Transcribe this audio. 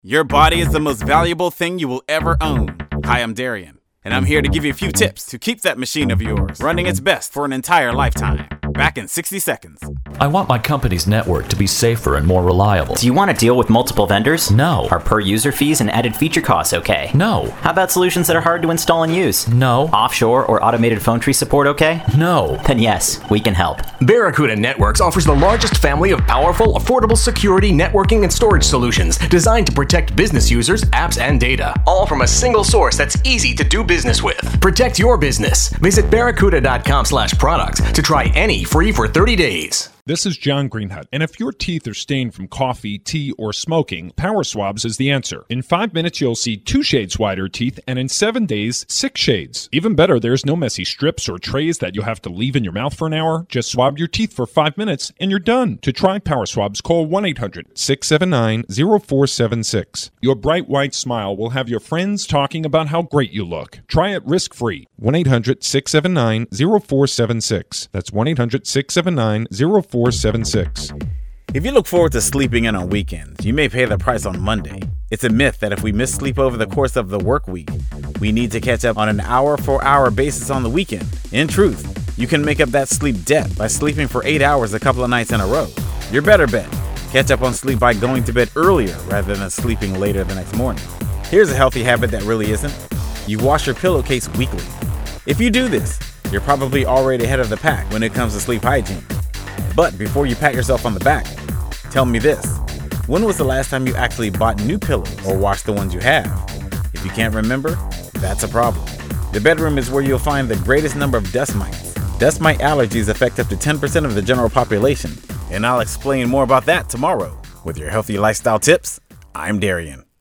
Your body is the most valuable thing you will ever own. Hi, I'm Darian, and I'm here to give you a few tips to keep that machine of yours running its best for an entire lifetime. Back in 60 seconds. I want my company's network to be safer and more reliable. Do you want to deal with multiple vendors? No. Are per user fees and added feature costs okay? No. How about solutions that are hard to install and use? No. Offshore or automated phone tree support okay? No. Then yes, we can help. Barracuda Networks offers the largest family of powerful, affordable security, networking, and storage solutions designed to protect business users, apps, and data, all from a single source that's easy to do business with. Protect your business. Visit barracuda.com/products to try any free for 30 days. This is John Greenhut, and if your teeth are stained from coffee, tea, or smoking, Power Swabs is the answer. In 5 minutes, you'll see 2 shades whiter teeth, and in 7 days, 6 shades. Even better, there's no messy strips or trays that you'll have to leave in your mouth for an hour. Just swab your teeth for 5 minutes, and you're done. To try Power Swabs, call 1-800-679-0476. Your bright white smile will have your friends talking about how great you look. Try it risk-free. 1-800-679-0476. That's 1-800-679-0476. If you look forward to sleeping in on weekends, you may pay the price on Monday. It's a myth that if we miss sleep over the course of the work week, we need to catch up on an hour-for-hour basis on the weekend. In truth, you can make up that sleep debt by sleeping for 8 hours a couple of nights in a row. Your better bet. Catch up on sleep by going to bed earlier rather than sleeping later the next morning. Here's a healthy habit that really isn't. You wash your pillowcase weekly. If you do this, you're probably already ahead of the pack when it comes to sleep hygiene. But before you pat yourself on the back, tell me this. When was the last time you actually bought new pillows or washed the ones you have? If you can't remember, that's a problem. The bedroom is where you'll find the greatest number of dust mites. Dust mite allergies affect up to 10% of the general population, and I'll explain more about that tomorrow. With your healthy lifestyle tips, I'm Darian.